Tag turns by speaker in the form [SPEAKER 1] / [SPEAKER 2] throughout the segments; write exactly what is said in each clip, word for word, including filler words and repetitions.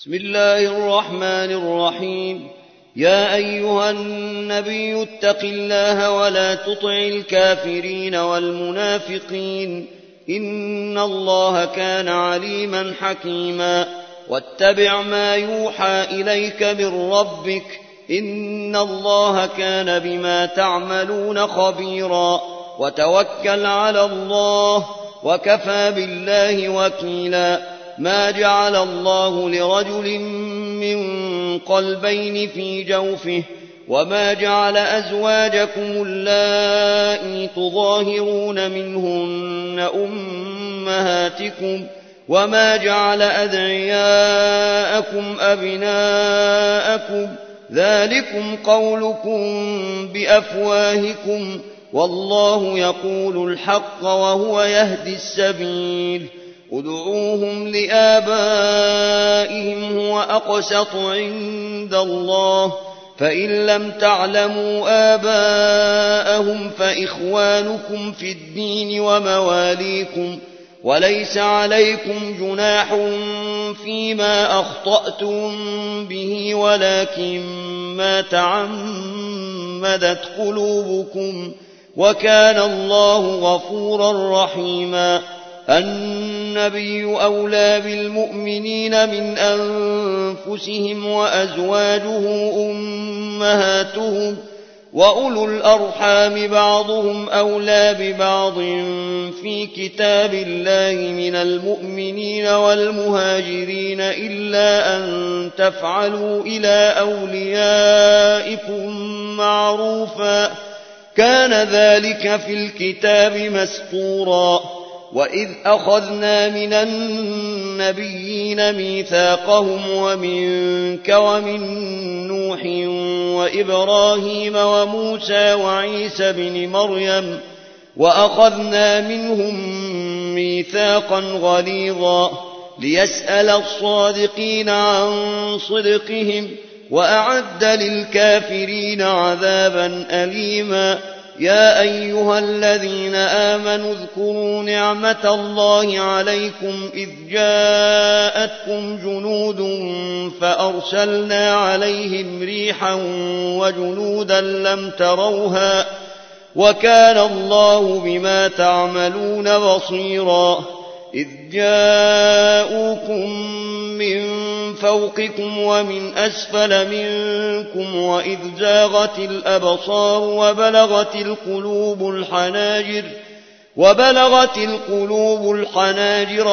[SPEAKER 1] بسم الله الرحمن الرحيم. يا أيها النبي اتق الله ولا تطع الكافرين والمنافقين إن الله كان عليما حكيما. واتبع ما يوحى إليك من ربك إن الله كان بما تعملون خبيرا. وتوكل على الله وكفى بالله وكيلا. ما جعل الله لرجل من قلبين في جوفه وما جعل أزواجكم اللائي تظاهرون منهن أمهاتكم وما جعل أدعياءكم أبناءكم ذلكم قولكم بأفواهكم والله يقول الحق وهو يهدي السبيل. ادعوهم لآبائهم هو أقسط عند الله فإن لم تعلموا آباءهم فإخوانكم في الدين ومواليكم وليس عليكم جناح فيما أخطأتم به ولكن ما تعمدت قلوبكم وكان الله غفورا رحيما. النبي أولى بالمؤمنين من أنفسهم وأزواجه أمهاتهم وأولو الأرحام بعضهم أولى ببعض في كتاب الله من المؤمنين والمهاجرين إلا أن تفعلوا إلى أوليائكم معروفا كان ذلك في الكتاب مسطورا. وإذ أخذنا من النبيين ميثاقهم ومنك ومن نوح وإبراهيم وموسى وعيسى بن مريم وأخذنا منهم ميثاقا غليظا ليسأل الصادقين عن صدقهم وأعد للكافرين عذابا أليما. يا أيها الذين آمنوا اذكروا نعمة الله عليكم إذ جاءتكم جنود فأرسلنا عليهم ريحا وجنودا لم تروها وكان الله بما تعملون بصيرا. إذ جاءوكم من فوقكم ومن أسفل منكم وإذ زاغت الأبصار وبلغت القلوب الحناجر وبلغت القلوب الحناجر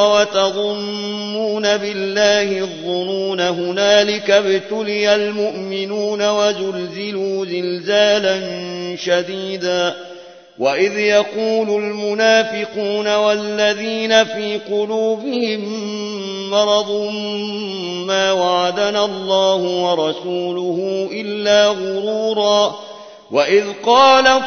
[SPEAKER 1] وتظنون بالله الظنون هنالك ابتلي المؤمنون وزلزلوا زلزالا شديدا. وإذ يقول المنافقون والذين في قلوبهم مرض ما وعدنا الله ورسوله إلا غرورا. وإذ قالت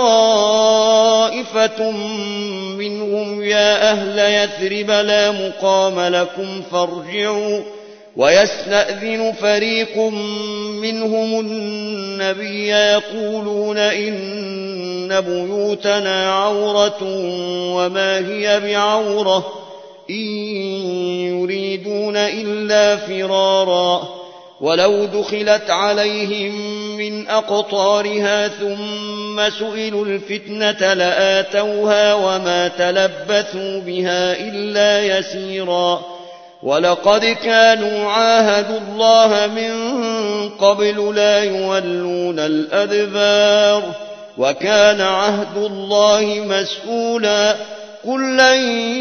[SPEAKER 1] طائفة منهم يا أهل يثرب لا مقام لكم فارجعوا ويستأذن فريق منهم النبي يقولون إن بيوتنا عورة وما هي بعورة إن يريدون إلا فرارا. ولو دخلت عليهم من أقطارها ثم سئلوا الفتنة لآتوها وما تلبثوا بها إلا يسيرا. ولقد كانوا عاهدوا الله من قبل لا يولون الأدبار وكان عهد الله مسؤولا. قل لن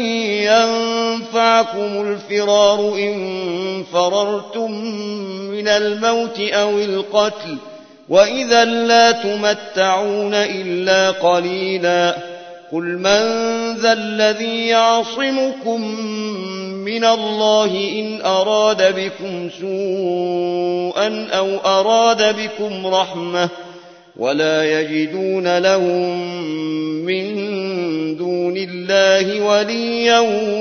[SPEAKER 1] ينفعكم الفرار إن فررتم من الموت أو القتل وإذا لا تمتعون إلا قليلا. قل من ذا الذي يعصمكم من الله إن أراد بكم سوءا أو أراد بكم رحمة ولا يجدون لهم من دون الله وليا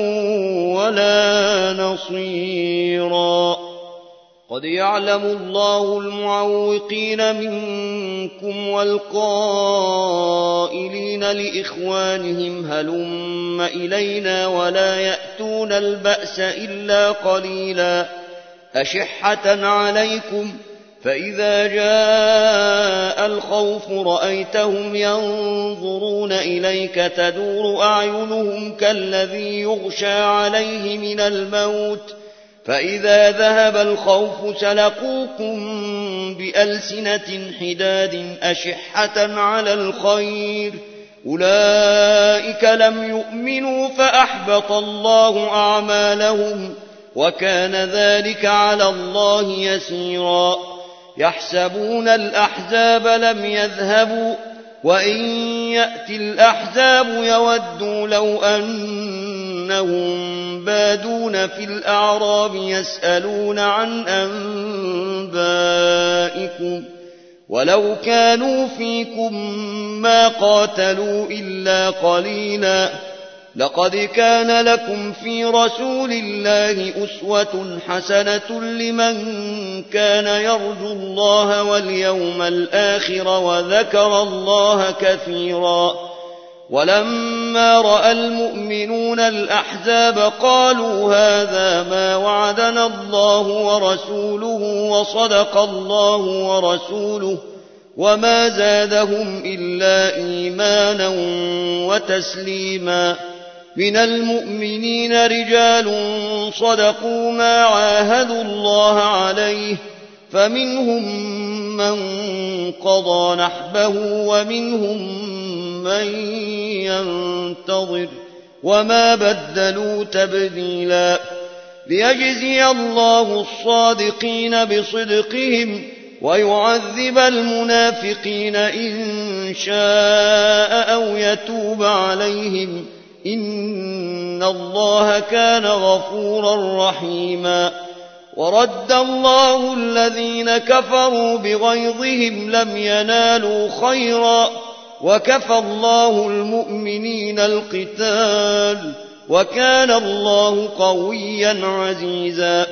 [SPEAKER 1] ولا نصيرا. قد يعلم الله المعوقين منكم والقائلين لإخوانهم هلم إلينا ولا يأتون البأس إلا قليلا أشحة عليكم فإذا جاء الخوف رأيتهم ينظرون إليك تدور أعينهم كالذي يغشى عليه من الموت فإذا ذهب الخوف سلقوكم بألسنة حداد أشحة على الخير أولئك لم يؤمنوا فأحبط الله أعمالهم وكان ذلك على الله يسيرا يحسبون الأحزاب لم يذهبوا وإن يأتي الأحزاب يودوا لو أنهم بادون في الأعراب يسألون عن أنبائكم ولو كانوا فيكم ما قاتلوا إلا قليلا لقد كان لكم في رسول الله أسوة حسنة لمن كان يرجو الله واليوم الآخر وذكر الله كثيرا ولما رأى المؤمنون الأحزاب قالوا هذا ما وعدنا الله ورسوله وصدق الله ورسوله وما زادهم إلا إيمانا وتسليما من المؤمنين رجال صدقوا ما عاهدوا الله عليه فمنهم من قضى نحبه ومنهم من ينتظر وما بدلوا تبديلا ليجزي الله الصادقين بصدقهم ويعذب المنافقين إن شاء أو يتوب عليهم إن الله كان غفورا رحيما ورد الله الذين كفروا بغيظهم لم ينالوا خيرا وكفى الله المؤمنين القتال وكان الله قويا عزيزا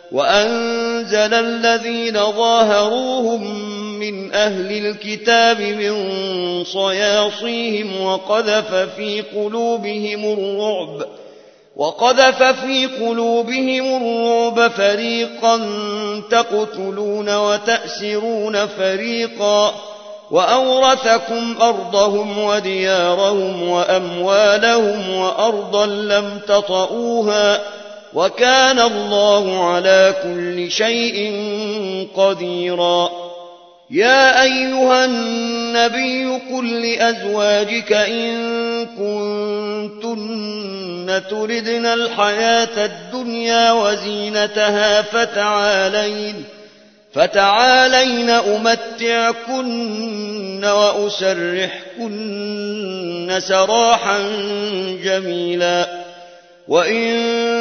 [SPEAKER 1] وأنزل الذين ظاهروهم من أهل الكتاب من صياصيهم وقذف في قلوبهم الرعب وقذف في قلوبهم الرعب فريقا تقتلون وتأسرون فريقا وأورثكم أرضهم وديارهم وأموالهم وأرضا لم تطئوها وكان الله على كل شيء قديرا يا أيها النبي قل لأزواجك إن كنتن تردن الحياة الدنيا وزينتها فتعالين فتعالين أمتعكن وأسرحكن سراحا جميلا وإن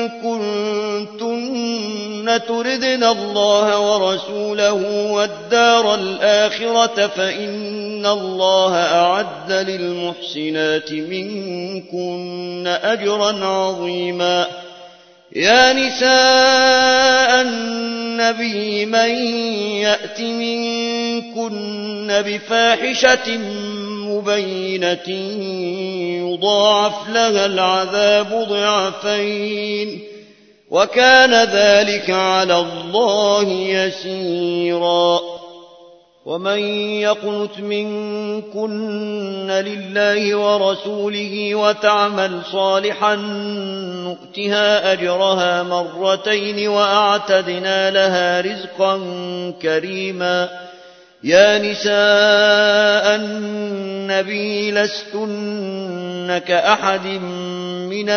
[SPEAKER 1] كنتن تردن الله ورسوله والدار الآخرة فإن الله أعد للمحسنات منكن أجرا عظيما يا نساء النبي من يأت منكن بفاحشة مبينة يضاعف لها العذاب ضعفين وكان ذلك على الله يسيرا ومن يقنت منكن لله ورسوله وتعمل صالحا نؤتها أجرها مرتين وأعتدنا لها رزقا كريما يا نساء النبي لستن كأحد من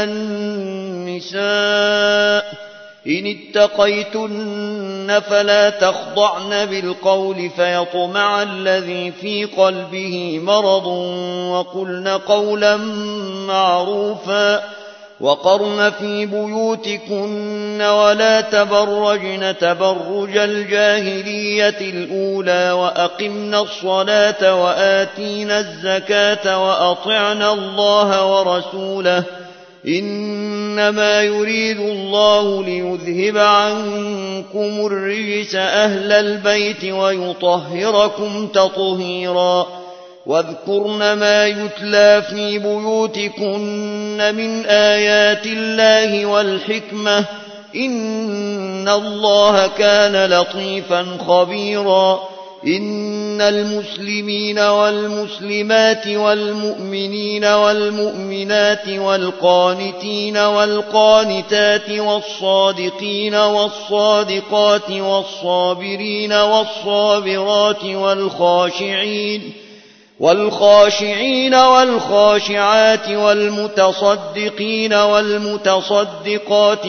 [SPEAKER 1] النساء إن اتقيتن فلا تخضعن بالقول فيطمع الذي في قلبه مرض وقلن قولا معروفا وقرن في بيوتكن ولا تبرجن تبرج الجاهلية الأولى وأقمن الصلاة وآتينا الزكاة وأطعنا الله ورسوله إنما يريد الله ليذهب عنكم الرجس أهل البيت ويطهركم تطهيرا واذكرن ما يتلى في بيوتكن من آيات الله والحكمة إن الله كان لطيفا خبيرا إن المسلمين والمسلمات والمؤمنين والمؤمنات والقانتين والقانتات والصادقين والصادقات والصابرين والصابرات والخاشعين والخاشعين والخاشعات والمتصدقين والمتصدقات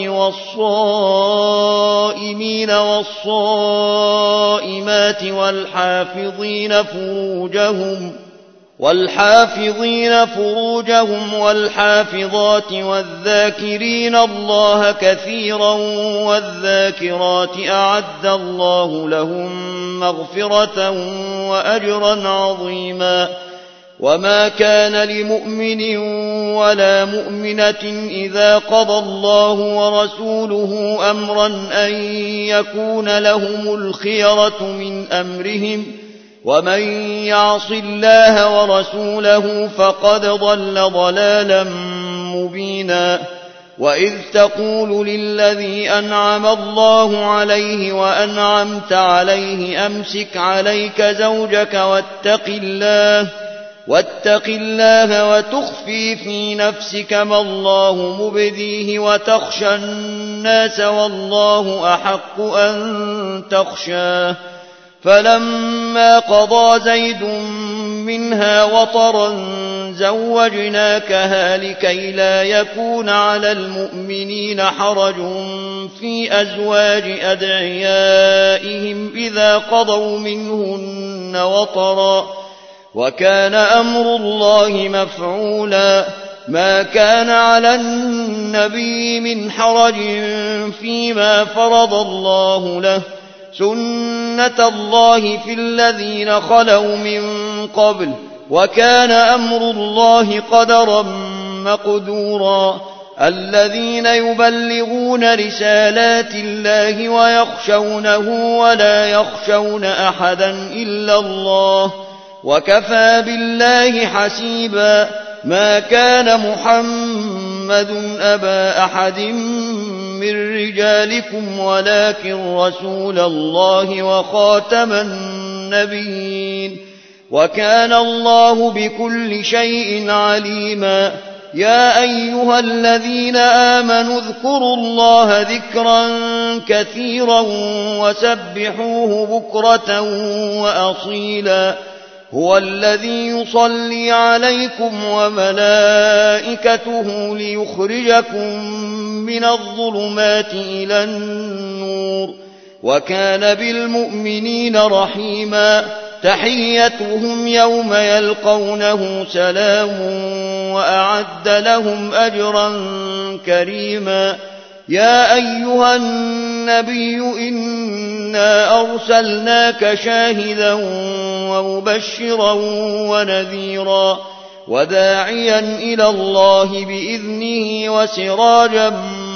[SPEAKER 1] والصائمين والصائمات والحافظين فروجهم والحافظين فروجهم والحافظات والذاكرين الله كثيرا والذاكرات أعد الله لهم مغفرة وأجرا عظيما وما كان لمؤمن ولا مؤمنة إذا قضى الله ورسوله أمرا أن يكون لهم الخيرة من أمرهم ومن يعص الله ورسوله فقد ضل ضلالا مبينا وإذ تقول للذي أنعم الله عليه وأنعمت عليه أمسك عليك زوجك واتق الله واتق الله وتخفي في نفسك ما الله مبديه وتخشى الناس والله أحق أن تخشاه فلما قضى زيد منها وطرا زوجناكها لكي لا يكون على المؤمنين حرج في أزواج أدعيائهم إذا قضوا منهن وطرا وكان أمر الله مفعولا ما كان على النبي من حرج فيما فرض الله له سنة الله في الذين خلوا من قبل وكان أمر الله قدرا مقدورا الذين يبلغون رسالات الله ويخشونه ولا يخشون أحدا إلا الله وكفى بالله حسيبا ما كان محمد أبا أحد من رجالكم ولكن رسول الله وخاتم النبيين وكان الله بكل شيء عليما يا أيها الذين آمنوا اذكروا الله ذكرا كثيرا وسبحوه بكرة وأصيلا هو الذي يصلي عليكم وملائكته ليخرجكم من الظلمات إلى النور وكان بالمؤمنين رحيما تحيتهم يوم يلقونه سلام وأعد لهم أجرا كريما يا أيها النبي إنا أرسلناك شاهدا ومبشرا ونذيرا وداعيا إلى الله بإذنه وسراجا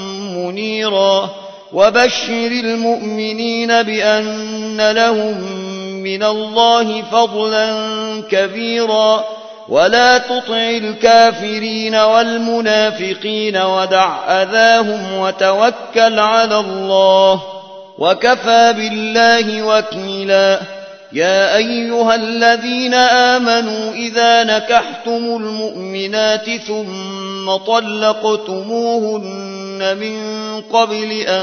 [SPEAKER 1] منيرا وبشر المؤمنين بأن لهم من الله فضلا كبيرا ولا تطع الكافرين والمنافقين ودع أذاهم وتوكل على الله وكفى بالله وكيلا يا أيها الذين آمنوا إذا نكحتم المؤمنات ثم طلقتموهن من قبل أن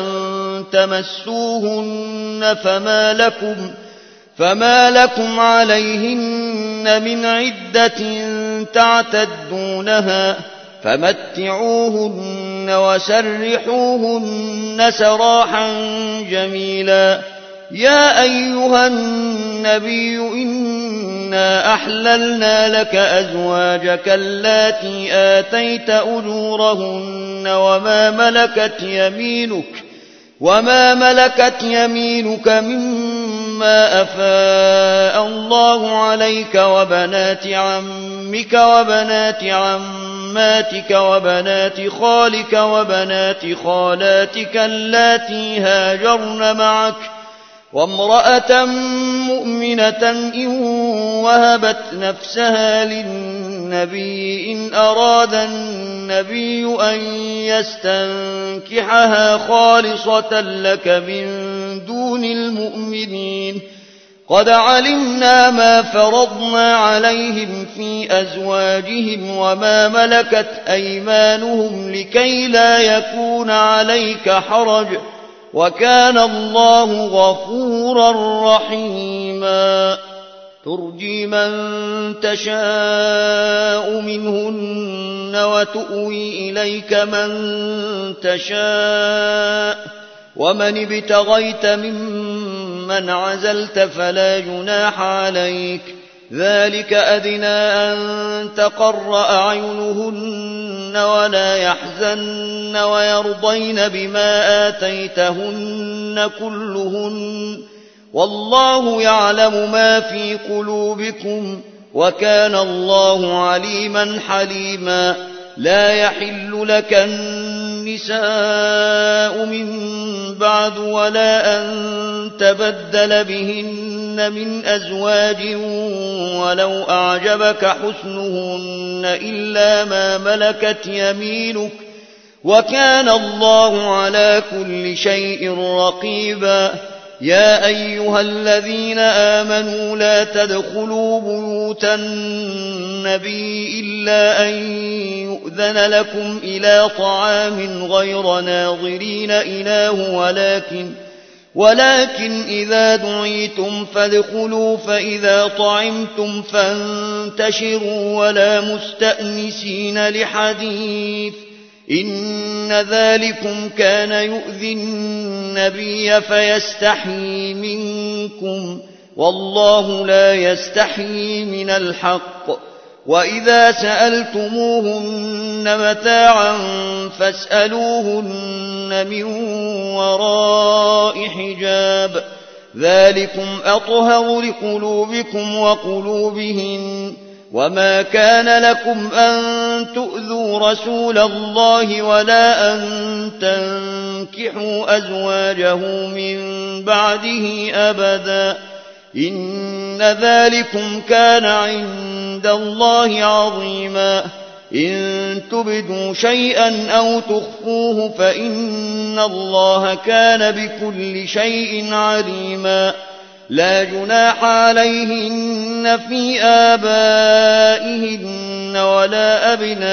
[SPEAKER 1] تمسوهن فما لكم فما لكم عليهن من عدة تعتدونها فمتعوهن وسرحوهن سراحا جميلا يا أيها النبي إنا أحللنا لك أزواجك اللاتي آتيت أجورهن وما ملكت يمينك وما ملكت يمينك مما أفاء الله عليك وبنات عمك وبنات عماتك وبنات خالك وبنات خالاتك اللاتي هاجرن معك وامرأة مؤمنة إن وهبت نفسها للنبي إن أراد النبي أن يستنكحها خالصة لك من دون المؤمنين قد علمنا ما فرضنا عليهم في أزواجهم وما ملكت أيمانهم لكي لا يكون عليك حرج وكان الله غفورا رحيما ترجي من تشاء منهن وتؤوي إليك من تشاء ومن ابتغيت ممن عزلت فلا جناح عليك ذلك أدنى أن تقر أعينهن ولا يحزن ويرضين بما آتيتهن كلهن والله يعلم ما في قلوبكم وكان الله عليما حليما لا يحل لك النساء من بعد ولا أن تبدل بهن من أزواج ولو أعجبك حسنهن إلا ما ملكت يمينك وكان الله على كل شيء رقيبا يا أيها الذين آمنوا لا تدخلوا بيوت النبي إلا أن يؤذن لكم إلى طعام غير ناظرين إناه ولكن ولكن إذا دعيتم فادخلوا فإذا طعمتم فانتشروا ولا مستأنسين لحديث إن ذلكم كان يؤذي النبي فيستحيي منكم والله لا يستحيي من الحق وإذا سألتموهن متاعا فاسألوهن من وراء حجاب ذلكم أطهر لقلوبكم وقلوبهن وما كان لكم أن تؤذوا رسول الله ولا أن تنكحوا أزواجه من بعده أبدا إن ذلكم كان عند الله عظيما إن تبدوا شيئا أو تخفوه فإن الله كان بكل شيء عليما لا جناح عليهن في آبائهن ولا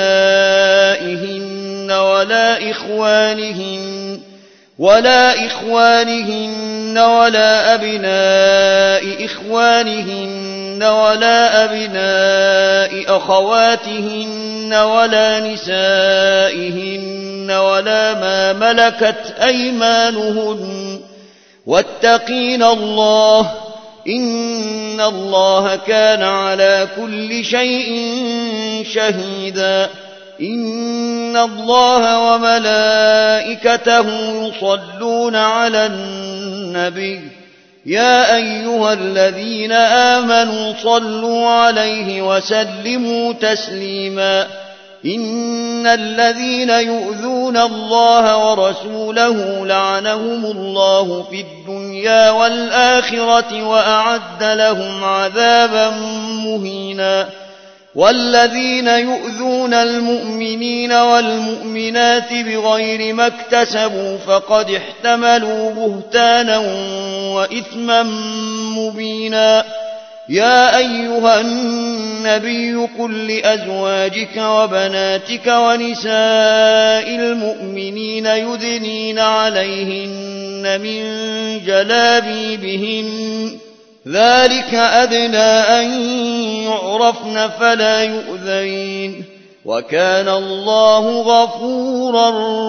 [SPEAKER 1] أبنائهن ولا إخوانهن ولا إخوانهن ولا أبناء إخوانهن ولا أبناء أخواتهن ولا نسائهن ولا ما ملكت أيمانهن واتقين الله إن الله كان على كل شيء شهيدا إن الله وملائكته يصلون على النبي يا أيها الذين آمنوا صلوا عليه وسلموا تسليما إن الذين يؤذون الله ورسوله لعنهم الله في الدنيا والآخرة وأعد لهم عذابا مهينا والذين يؤذون المؤمنين والمؤمنات بغير ما اكتسبوا فقد احتملوا بهتانا وإثما مبينا يا أيها النبي قل لأزواجك وبناتك ونساء المؤمنين يدنين عليهن من جلابيبهن ذلك أدنى أن يعرفن فلا يؤذين وكان الله غفورا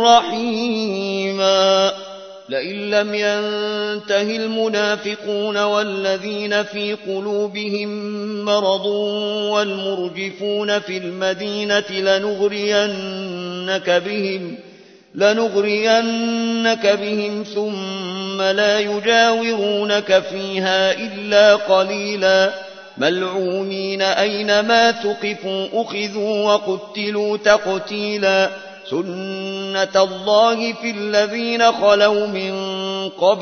[SPEAKER 1] رحيما لئن لم ينته المنافقون والذين في قلوبهم مرض والمرجفون في المدينة لنغرينك بهم لنغرينك بهم ثم لا يجاورونك فيها إلا قليلا ملعونين أينما ثقفوا أخذوا وقتلوا تقتيلا سنة الله في الذين خلوا من قبل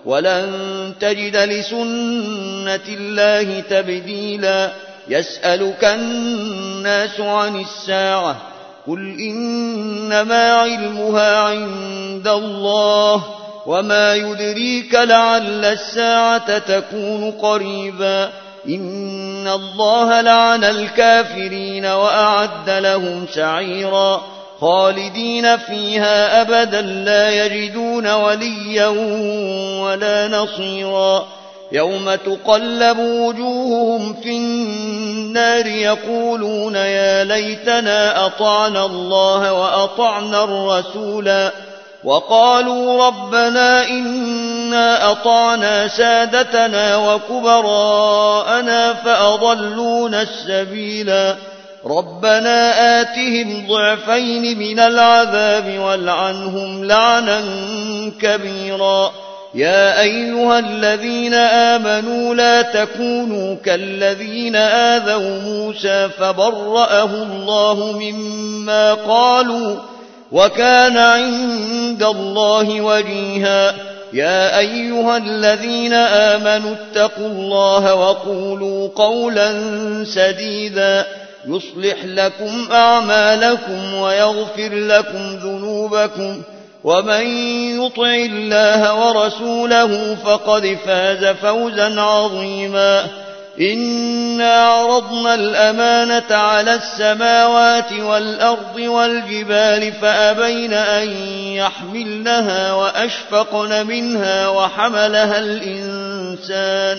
[SPEAKER 1] ولن تجد لسنة الله تبديلا يسألك الناس عن الساعة قل إنما علمها عند الله وما يدريك لعل الساعة تكون قريبا إن الله لعن الكافرين وأعد لهم سعيرا خالدين فيها أبدا لا يجدون وليا ولا نصيرا يوم تقلب وجوههم في النار يقولون يا ليتنا أطعنا الله وأطعنا الرسولا وقالوا ربنا إنا أطعنا سادتنا وكبراءنا فأضلونا السبيلا ربنا آتهم ضعفين من العذاب والعنهم لعنا كبيرا يا أيها الذين آمنوا لا تكونوا كالذين آذوا موسى فبرأه الله مما قالوا وكان عند الله وجيها يا أيها الذين آمنوا اتقوا الله وقولوا قولا سديدا يصلح لكم أعمالكم ويغفر لكم ذنوبكم ومن يطع الله ورسوله فقد فاز فوزا عظيما إنا عرضنا الأمانة على السماوات والأرض والجبال فأبين أن يحملنها وأشفقن منها وحملها الإنسان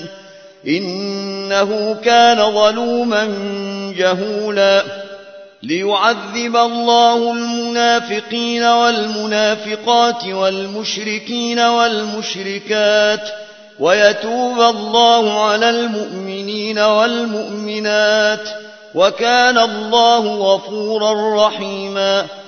[SPEAKER 1] إنه كان ظلوما جهولا ليعذب الله المنافقين والمنافقات والمشركين والمشركات ويتوب الله على المؤمنين والمؤمنات وكان الله غفورا رحيما